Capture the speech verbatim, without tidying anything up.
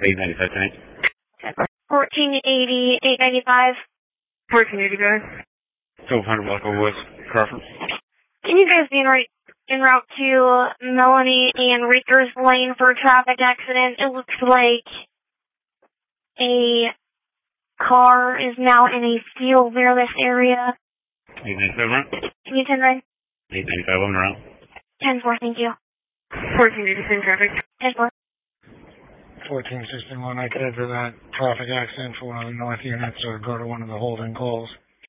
eight ninety-five tonight. fourteen eighty, eight ninety-five. fourteen eighty-five. twelve hundred block over West Crawford. Can you guys be in, right, en route to Melanie and Rickers Lane for a traffic accident? It looks like a car is now in a field near this area. eight ninety-five round. Can you ten nine? eight ninety-five on the round. ten four, thank you. fourteen eighty, same traffic. ten four. fourteen sixty-one, I could enter that traffic accident for one of the north units or go to one of the holding calls.